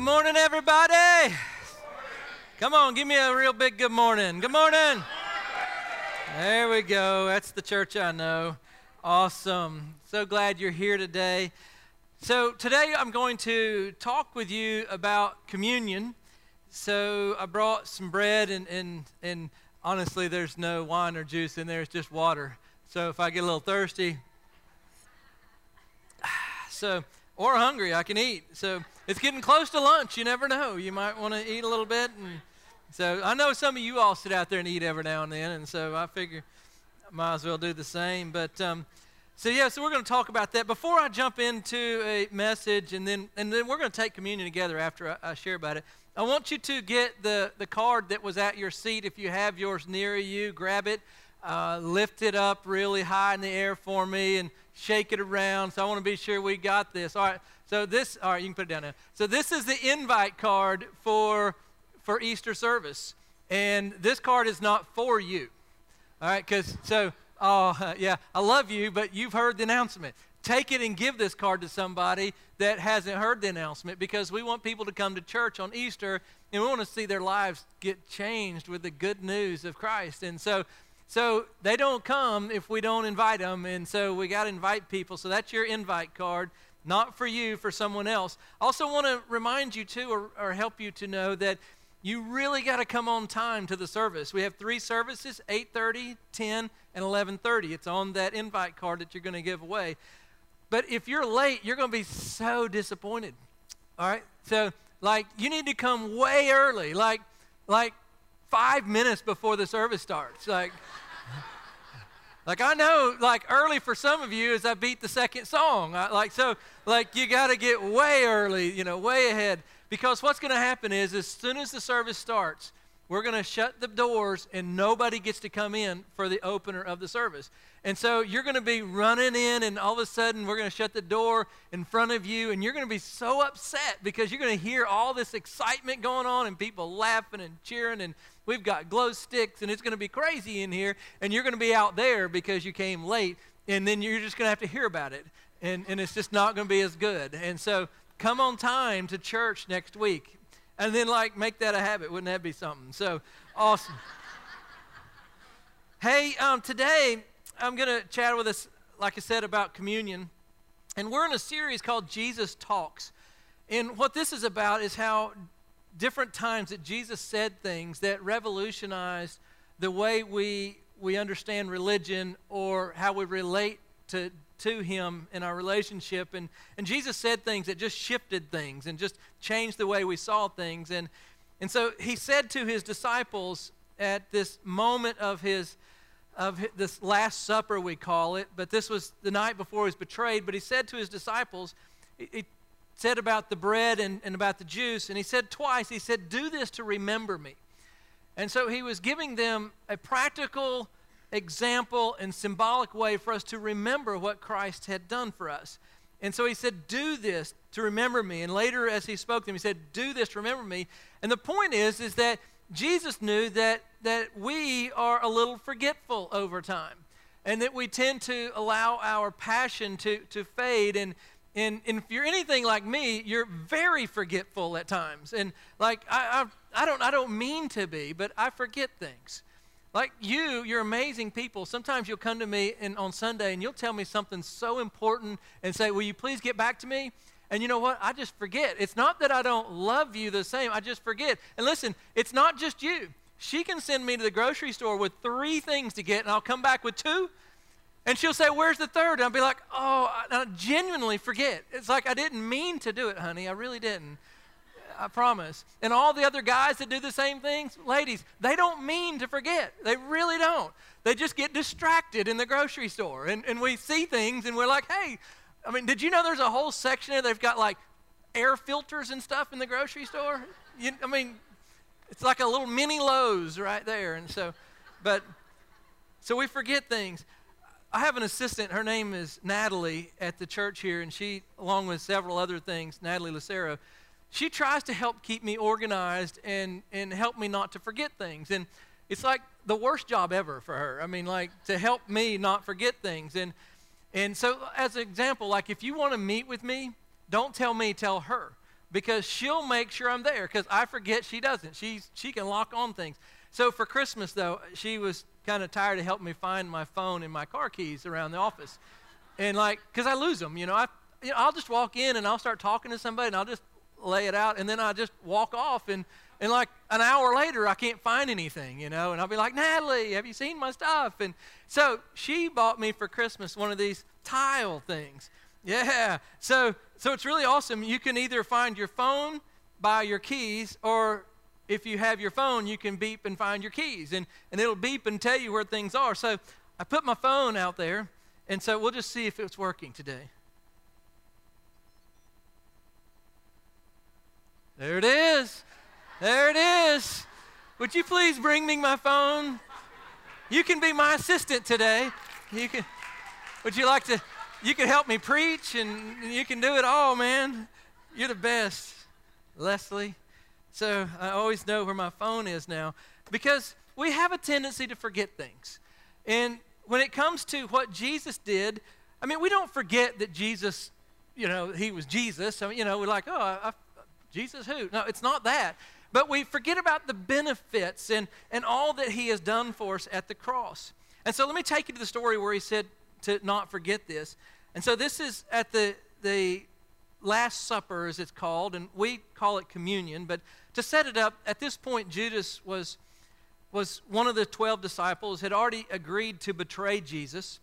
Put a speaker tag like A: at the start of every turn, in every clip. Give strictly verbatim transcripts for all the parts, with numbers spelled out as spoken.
A: Good morning, everybody. Good morning. Come on, give me a real big good morning. Good morning. There we go. That's the church I know. Awesome. So glad you're here today. So today I'm going to talk with you about communion. So I brought some bread, and, and, and honestly, there's no wine or juice in there. It's just water. So if I get a little thirsty, so or hungry, I can eat. So it's getting close to lunch. You never know. You might want to eat a little bit. And so I know some of you all sit out there and eat every now and then, and so I figure I might as well do the same. But um, so yeah, so we're going to talk about that. Before I jump into a message, and then and then we're going to take communion together after I, I share about it. I want you to get the, the card that was at your seat. If you have yours near you, grab it, uh, lift it up really high in the air for me, and shake it around. So I want to be sure we got this. All right, so this, all right, you can put it down now. So this is the invite card for, for Easter service. And this card is not for you. All right, because, so, oh, uh, yeah, I love you, but you've heard the announcement. Take it and give this card to somebody that hasn't heard the announcement, because we want people to come to church on Easter, and we want to see their lives get changed with the good news of Christ. And so, so they don't come if we don't invite them, and so we got to invite people. So that's your invite card, not for you, for someone else. I also want to remind you, too, or, or help you to know that you really got to come on time to the service. We have three services, eight thirty, ten, and eleven thirty. It's on that invite card that you're going to give away. But if you're late, you're going to be so disappointed, all right? So, like, you need to come way early, like, like five minutes before the service starts. Like, like I know, like, early for some of you is I beat the second song. I, like, so, like, you got to get way early, you know, way ahead. Because what's going to happen is as soon as the service starts, we're going to shut the doors and nobody gets to come in for the opener of the service. And so you're going to be running in, and all of a sudden we're going to shut the door in front of you, and you're going to be so upset because you're going to hear all this excitement going on and people laughing and cheering, and we've got glow sticks, and it's going to be crazy in here, and you're going to be out there because you came late, and then you're just going to have to hear about it, and, and it's just not going to be as good. And so come on time to church next week. And then, like, make that a habit. Wouldn't that be something? So, awesome. Hey, um, today I'm going to chat with us, like I said, about communion. And we're in a series called Jesus Talks. And what this is about is how different times that Jesus said things that revolutionized the way we, we understand religion or how we relate to to him in our relationship. And, and Jesus said things that just shifted things and just changed the way we saw things. And, and so he said to his disciples at this moment of his, of his, this Last Supper, we call it, but this was the night before he was betrayed, but he said to his disciples, he, he said about the bread and, and about the juice, and he said twice, he said, do this to remember me. And so he was giving them a practical example and symbolic way for us to remember what Christ had done for us. And so he said, do this to remember me. And later as he spoke to them, he said, do this to remember me. And the point is, is that Jesus knew that, that we are a little forgetful over time, and that we tend to allow our passion to, to fade. And, and, and if you're anything like me, you're very forgetful at times. And like, I, I, I don't, I don't mean to be, but I forget things. Like you, you're amazing people. Sometimes you'll come to me and on Sunday and you'll tell me something so important and say, will you please get back to me? And you know what? I just forget. It's not that I don't love you the same. I just forget. And listen, it's not just you. She can send me to the grocery store with three things to get, and I'll come back with two. And she'll say, where's the third? And I'll be like, oh, I, I genuinely forget. It's like I didn't mean to do it, honey. I really didn't. I promise. And all the other guys that do the same things, ladies, they don't mean to forget. They really don't. They just get distracted in the grocery store. And, and we see things and we're like, hey, I mean, did you know there's a whole section there? They've got like air filters and stuff in the grocery store? You, I mean, it's like a little mini Lowe's right there. And so, but, so we forget things. I have an assistant. Her name is Natalie at the church here. And she, along with several other things, Natalie Lucero, she tries to help keep me organized and, and help me not to forget things. And it's like the worst job ever for her. I mean, like, to help me not forget things. And and so, as an example, like, if you want to meet with me, don't tell me, tell her. because she'll make sure I'm there, because I forget, she doesn't. She's, she can lock on things. So for Christmas, though, she was kind of tired of helping me find my phone and my car keys around the office. And like, because I lose them, you know, I, you know, I'll just walk in and I'll start talking to somebody and I'll just lay it out, and then I just walk off, and, and like an hour later, I can't find anything, you know, and I'll be like, Natalie, have you seen my stuff? And so she bought me for Christmas one of these tile things. Yeah, so so it's really awesome. You can either find your phone by your keys, or if you have your phone, you can beep and find your keys, and, and it'll beep and tell you where things are. So I put my phone out there, and so we'll just see if it's working today. There it is. There it is. Would you please bring me my phone? You can be my assistant today. You can. Would you like to? You can help me preach, and you can do it all, man. You're the best, Leslie. So I always know where my phone is now, because we have a tendency to forget things. And when it comes to what Jesus did, I mean, we don't forget that Jesus, you know, he was Jesus. I mean, you know, we're like, oh, I, I, Jesus who? No, it's not that. But we forget about the benefits and, and all that he has done for us at the cross. And so let me take you to the story where he said to not forget this. And so this is at the, the Last Supper, as it's called, and we call it communion. But to set it up, at this point, Judas was, was one of the twelve disciples, had already agreed to betray Jesus.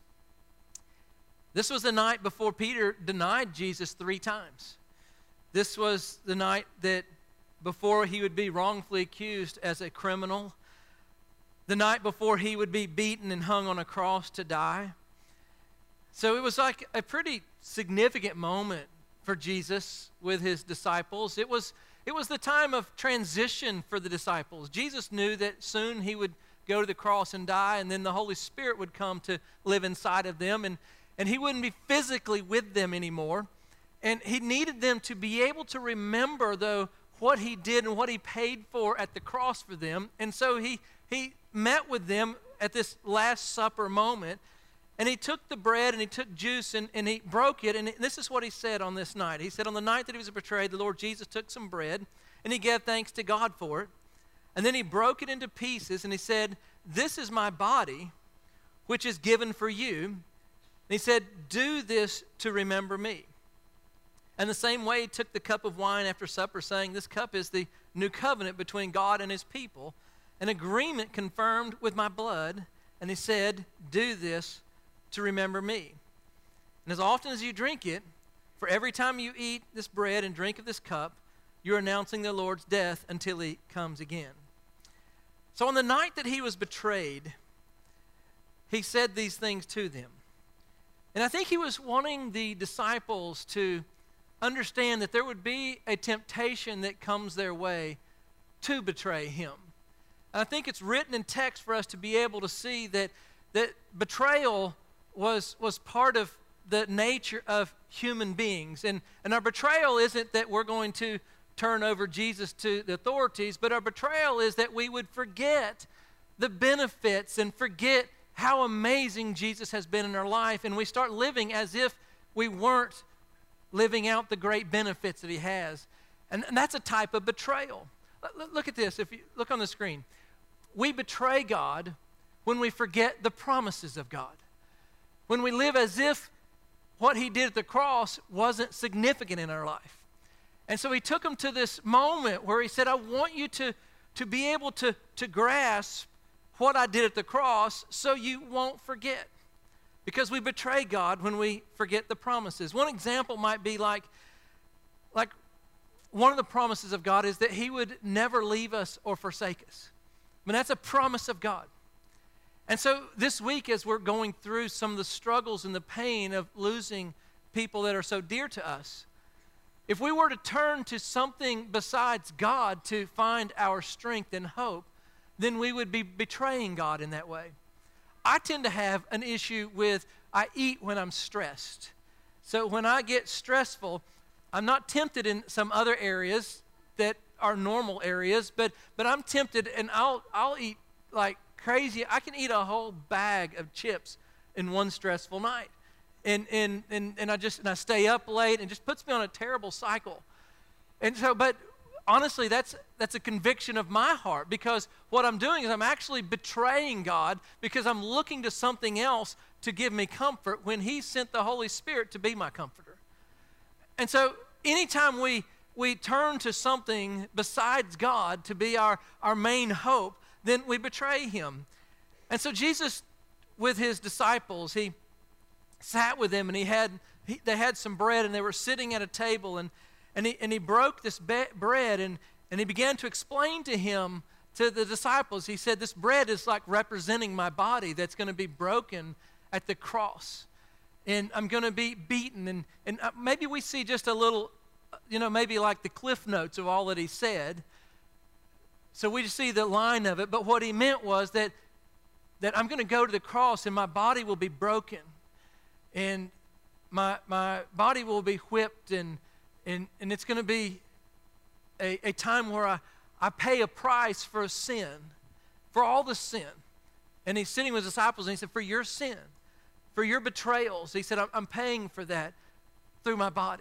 A: This was the night before Peter denied Jesus three times. This was the night that before he would be wrongfully accused as a criminal, the night before he would be beaten and hung on a cross to die. So it was like a pretty significant moment for Jesus with his disciples. It was, it was the time of transition for the disciples. Jesus knew that soon he would go to the cross and die, and then the Holy Spirit would come to live inside of them, and, and he wouldn't be physically with them anymore. And he needed them to be able to remember, though, what he did and what he paid for at the cross for them. And so he, he met with them at this Last Supper moment, and he took the bread and he took juice and, and he broke it. And this is what he said on this night. He said, on the night that he was betrayed, the Lord Jesus took some bread and he gave thanks to God for it. And then he broke it into pieces and he said, this is my body, which is given for you. And he said, do this to remember me. And the same way he took the cup of wine after supper, saying, this cup is the new covenant between God and his people, an agreement confirmed with my blood. And he said, do this to remember me. And as often as you drink it, for every time you eat this bread and drink of this cup, you're announcing the Lord's death until he comes again. So on the night that he was betrayed, he said these things to them. And I think he was wanting the disciples to understand that there would be a temptation that comes their way to betray him. And I think it's written in text for us to be able to see that, that betrayal was, was part of the nature of human beings. And, and our betrayal isn't that we're going to turn over Jesus to the authorities, but our betrayal is that we would forget the benefits and forget how amazing Jesus has been in our life, and we start living as if we weren't living out the great benefits that he has. And, and that's a type of betrayal. Look, look at this. If you look on the screen, we betray God when we forget the promises of God. When we live as if what he did at the cross wasn't significant in our life. And so he took them to this moment where he said, I want you to, to be able to, to grasp what I did at the cross so you won't forget. Because we betray God when we forget the promises. One example might be like, like one of the promises of God is that he would never leave us or forsake us. I mean, that's a promise of God. And so this week, as we're going through some of the struggles and the pain of losing people that are so dear to us, if we were to turn to something besides God to find our strength and hope, then we would be betraying God in that way. I tend to have an issue with, I eat when I'm stressed. So when I get stressful, I'm not tempted in some other areas that are normal areas, but but I'm tempted and I'll I'll eat like crazy. I can eat a whole bag of chips in one stressful night. And and and, and I just and I stay up late, and it just puts me on a terrible cycle. And so, but honestly, that's that's a conviction of my heart, because what I'm doing is I'm actually betraying God because I'm looking to something else to give me comfort when he sent the Holy Spirit to be my comforter. And so anytime we we turn to something besides God to be our, our main hope, then we betray him. And so Jesus, with his disciples, he sat with them, and he had he, they had some bread, and they were sitting at a table, and and he and he broke this be- bread and and he began to explain to him, to the disciples, he said, this bread is like representing my body that's going to be broken at the cross, and I'm going to be beaten. And and maybe we see just a little, you know, maybe like the cliff notes of all that he said. So we just see the line of it, but what he meant was that that I'm going to go to the cross, and my body will be broken, and my my body will be whipped, and and and it's going to be a, a time where I, I pay a price for sin, for all the sin. And he's sitting with his disciples, and he said, for your sin, for your betrayals, he said, I'm, I'm paying for that through my body.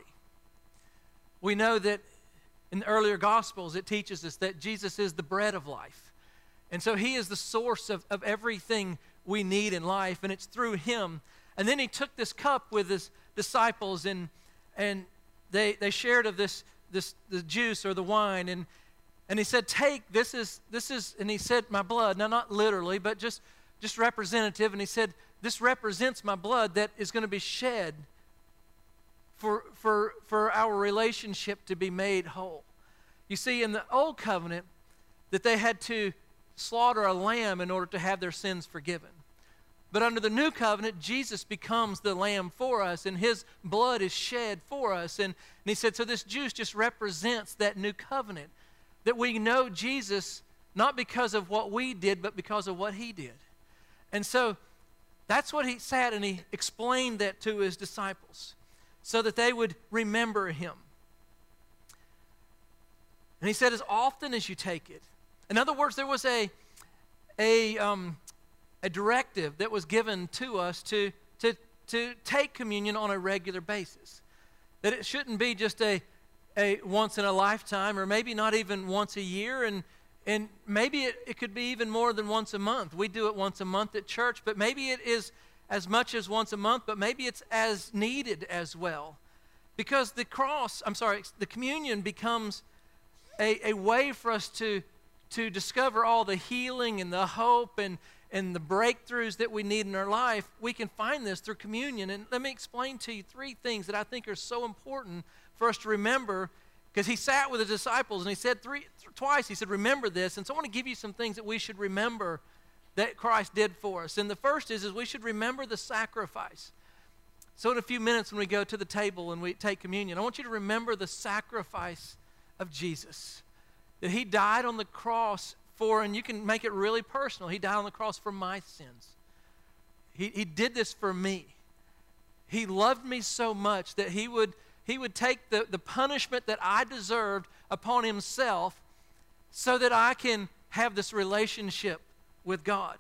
A: We know that in the earlier Gospels, it teaches us that Jesus is the bread of life. And so he is the source of, of everything we need in life, and it's through him. And then he took this cup with his disciples, and and they they shared of this this the juice or the wine, and and he said, take, this is this is and he said, my blood. Now, not literally, but just just representative. And he said, this represents my blood that is going to be shed for for for our relationship to be made whole. You see, in the old covenant, that they had to slaughter a lamb in order to have their sins forgiven. But under the new covenant, Jesus becomes the lamb for us, and his blood is shed for us. And, and he said, so this juice just represents that new covenant, that we know Jesus not because of what we did, but because of what he did. And so that's what he sat, and he explained that to his disciples so that they would remember him. And he said, as often as you take it. In other words, there was a a um, a directive that was given to us to, to, to take communion on a regular basis. That it shouldn't be just a, a once in a lifetime, or maybe not even once a year, and, and maybe it, it could be even more than once a month. We do it once a month at church, but maybe it is as much as once a month, but maybe it's as needed as well. Because the cross, I'm sorry, the communion becomes a, a way for us to, to discover all the healing and the hope and and the breakthroughs that we need in our life. We can find this through communion. And let me explain to you three things that I think are so important for us to remember, because he sat with the disciples and he said three, th- twice, he said, remember this. And so I want to give you some things that we should remember that Christ did for us. And the first is, is we should remember the sacrifice. So in a few minutes when we go to the table and we take communion, I want you to remember the sacrifice of Jesus, that he died on the cross for, and you can make it really personal, he died on the cross for my sins. He, he did this for me. He loved me so much that he would, he would take the, the punishment that I deserved upon himself so that I can have this relationship with God.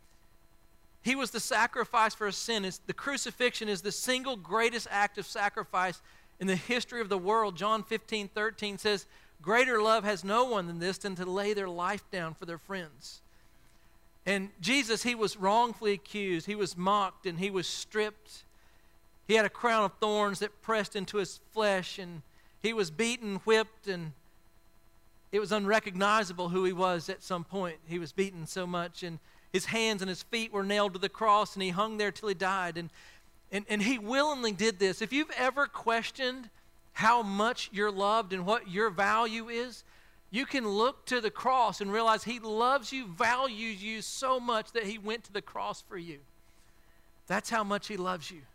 A: He was the sacrifice for a sin. It's, the crucifixion is the single greatest act of sacrifice in the history of the world. John fifteen thirteen says, greater love has no one than this, than to lay their life down for their friends. And Jesus, he was wrongfully accused. He was mocked, and he was stripped. He had a crown of thorns that pressed into his flesh, and he was beaten, whipped, and it was unrecognizable who he was at some point. He was beaten so much, and his hands and his feet were nailed to the cross, and he hung there till he died. And, and, and he willingly did this. If you've ever questioned how much you're loved and what your value is, you can look to the cross and realize he loves you, values you so much that he went to the cross for you. That's how much he loves you.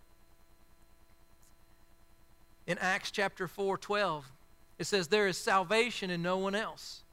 A: In Acts chapter four twelve, it says, there is salvation in no one else.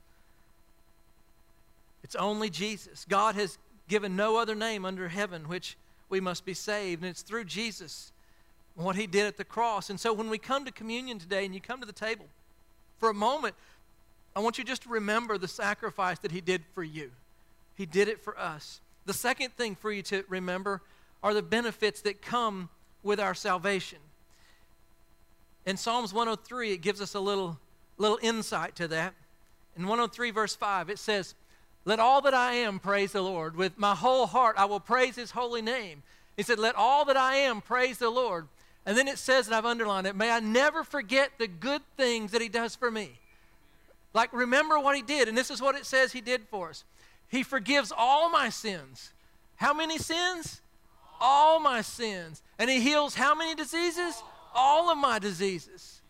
A: It's only Jesus. God has given no other name under heaven which we must be saved, and it's through Jesus, what he did at the cross. And so when we come to communion today and you come to the table, for a moment, I want you just to remember the sacrifice that he did for you. He did it for us. The second thing for you to remember are the benefits that come with our salvation. In Psalms one oh three, it gives us a little, little insight to that. In one oh three verse five, it says, let all that I am praise the Lord. With my whole heart I will praise his holy name. He said, let all that I am praise the Lord. And then it says, and I've underlined it, may I never forget the good things that he does for me. Like, remember what he did. And this is what it says he did for us. He forgives all my sins. How many sins? All my sins. And he heals how many diseases? All of my diseases.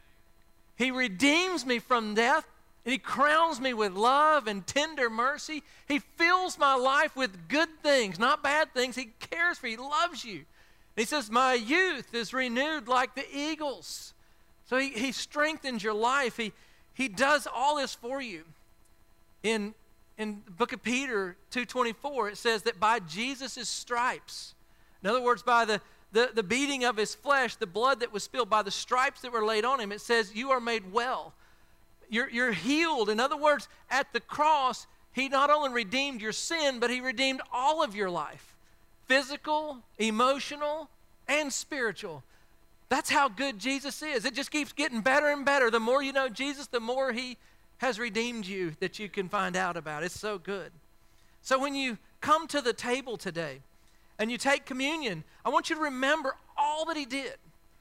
A: He redeems me from death. And he crowns me with love and tender mercy. He fills my life with good things, not bad things. He cares for you. He loves you. And he says, my youth is renewed like the eagles. So he, he strengthens your life. He, he does all this for you. In, in the book of Peter two twenty-four, it says that by Jesus' stripes, in other words, by the, the, the beating of his flesh, the blood that was spilled, by the stripes that were laid on him, it says you are made well. You're, you're healed. In other words, at the cross, he not only redeemed your sin, but he redeemed all of your life. Physical, emotional, and spiritual. That's how good Jesus is. It just keeps getting better and better. The more you know Jesus, the more he has redeemed you that you can find out about. It's so good. So when you come to the table today and you take communion, I want you to remember all that he did.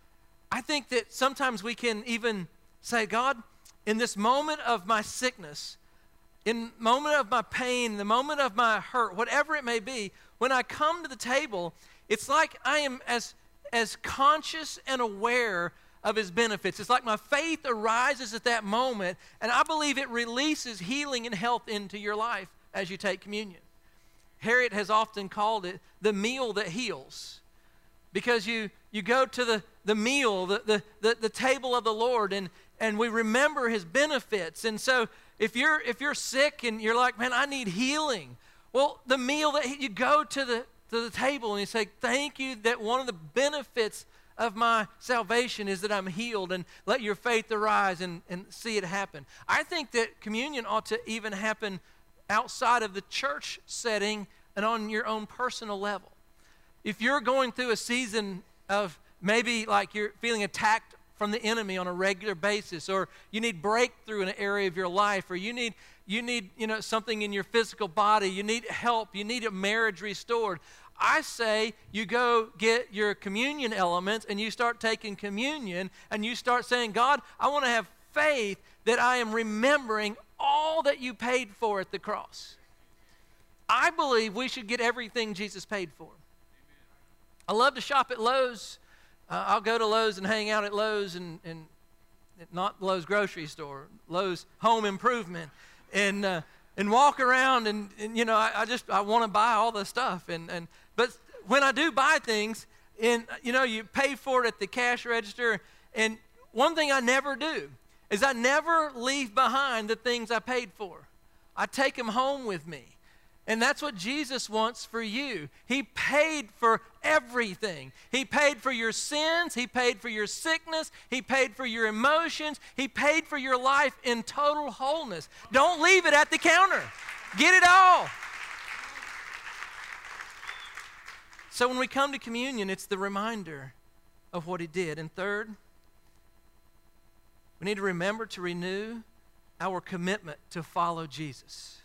A: I think that sometimes we can even say, God, in this moment of my sickness, in the moment of my pain, the moment of my hurt, whatever it may be, when I come to the table, it's like I am as, as conscious and aware of his benefits. It's like my faith arises at that moment, and I believe it releases healing and health into your life as you take communion. Harriet has often called it the meal that heals, because you, you go to the, the meal, the, the, the, the table of the Lord, and And we remember his benefits. And so if you're if you're sick and you're like, man, I need healing. Well, the meal that he, you go to the to the table and you say, thank you that one of the benefits of my salvation is that I'm healed, and let your faith arise and, and see it happen. I think that communion ought to even happen outside of the church setting and on your own personal level. If you're going through a season of maybe like you're feeling attacked from the enemy on a regular basis, or you need breakthrough in an area of your life, or you need you need you know something in your physical body, you need help, you need a marriage restored, I say you go get your communion elements and you start taking communion and you start saying, God, I want to have faith that I am remembering all that you paid for at the cross. I believe we should get everything Jesus paid for. I love to shop at Lowe's. Uh, I'll go to Lowe's and hang out at Lowe's, and, and not Lowe's grocery store, Lowe's home improvement, and uh, and walk around, and, and you know, I, I just I want to buy all the stuff, and and but when I do buy things, and you know, you pay for it at the cash register, and one thing I never do is I never leave behind the things I paid for. I take them home with me. And that's what Jesus wants for you. He paid for everything. He paid for your sins. He paid for your sickness. He paid for your emotions. He paid for your life in total wholeness. Don't leave it at the counter. Get it all. So when we come to communion, it's the reminder of what he did. And third, we need to remember to renew our commitment to follow Jesus.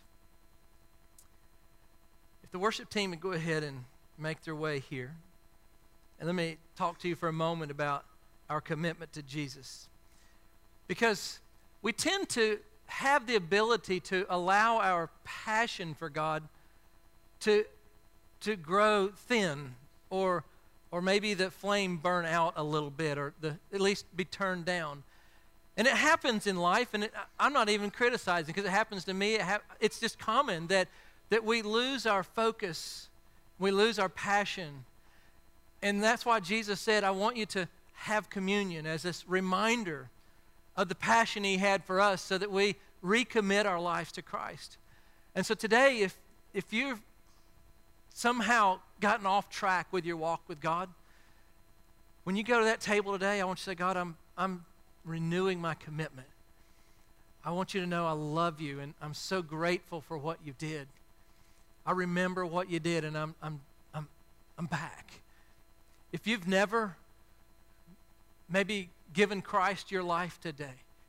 A: If the worship team would go ahead and make their way here. And let me talk to you for a moment about our commitment to Jesus. Because we tend to have the ability to allow our passion for God to, to grow thin, or, or maybe the flame burn out a little bit, or the, at least be turned down. And it happens in life, and it, I'm not even criticizing, because it happens to me. It ha- it's just common that that we lose our focus, we lose our passion. And that's why Jesus said, I want you to have communion as this reminder of the passion he had for us, so that we recommit our lives to Christ. And so today, if, if you've somehow gotten off track with your walk with God, when you go to that table today, I want you to say, God, I'm, I'm renewing my commitment. I want you to know I love you, and I'm so grateful for what you did. I remember what you did, and I'm I'm I'm I'm back. If you've never maybe given Christ your life today,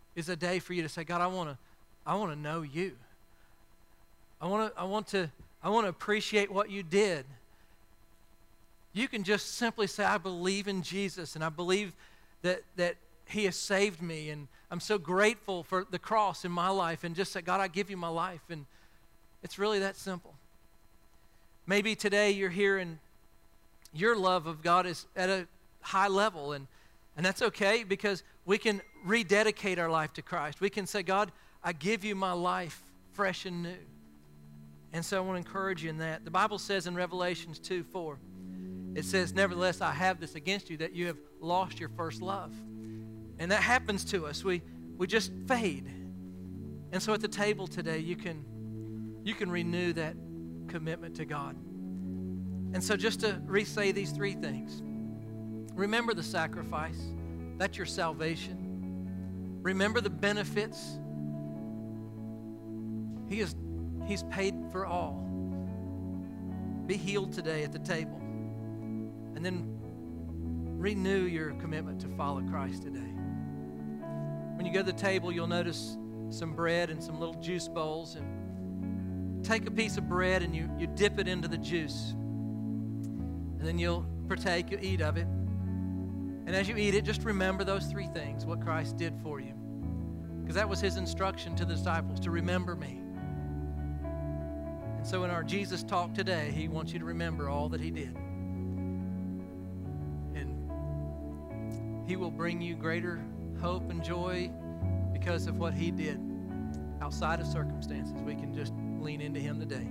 A: is a day for you to say, God, I want to I want to know you. I want to I want to I want to appreciate what you did. You can just simply say, I believe in Jesus, and I believe that that he has saved me, and I'm so grateful for the cross in my life, and just say, God, I give you my life. And it's really that simple. Maybe today you're here and your love of God is at a high level, and, and that's okay, because we can rededicate our life to Christ. We can say, God, I give you my life fresh and new. And so I want to encourage you in that. The Bible says in Revelations two four, it says, nevertheless, I have this against you, that you have lost your first love. And that happens to us. We we just fade. And so at the table today, you can you can renew that commitment to God. And so just to re-say these three things. Remember the sacrifice. That's your salvation. Remember the benefits. He is He's paid for all. Be healed today at the table. And then renew your commitment to follow Christ today. When you go to the table, you'll notice some bread and some little juice bowls. And take a piece of bread and you, you dip it into the juice. And then you'll partake, you'll eat of it. And as you eat it, just remember those three things, what Christ did for you. Because that was his instruction to the disciples, to remember me. And so in our Jesus talk today, he wants you to remember all that he did. And he will bring you greater hope and joy because of what he did. Outside of circumstances, we can just lean into him today.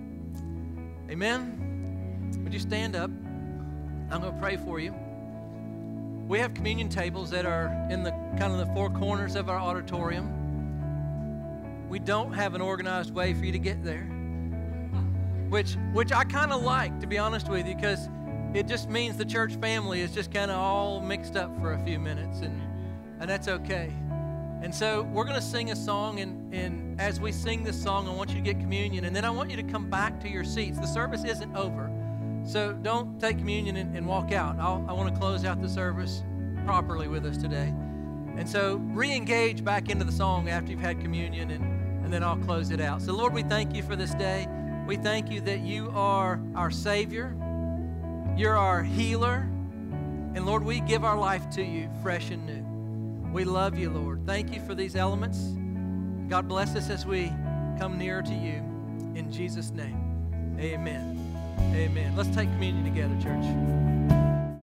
A: Amen? Would you stand up? I'm going to pray for you. We have communion tables that are in the kind of the four corners of our auditorium. We don't have an organized way for you to get there, which which I kind of like, to be honest with you, because it just means the church family is just kind of all mixed up for a few minutes, and and that's okay. And so we're going to sing a song, and, and as we sing this song, I want you to get communion, and then I want you to come back to your seats. The service isn't over, so don't take communion and, and walk out. I'll, I want to close out the service properly with us today. And so re-engage back into the song after you've had communion, and, and then I'll close it out. So Lord, we thank you for this day. We thank you that you are our Savior. You're our healer. And Lord, we give our life to you fresh and new. We love you, Lord. Thank you for these elements. God bless us as we come nearer to you. In Jesus' name, amen. Amen. Let's take communion together, church.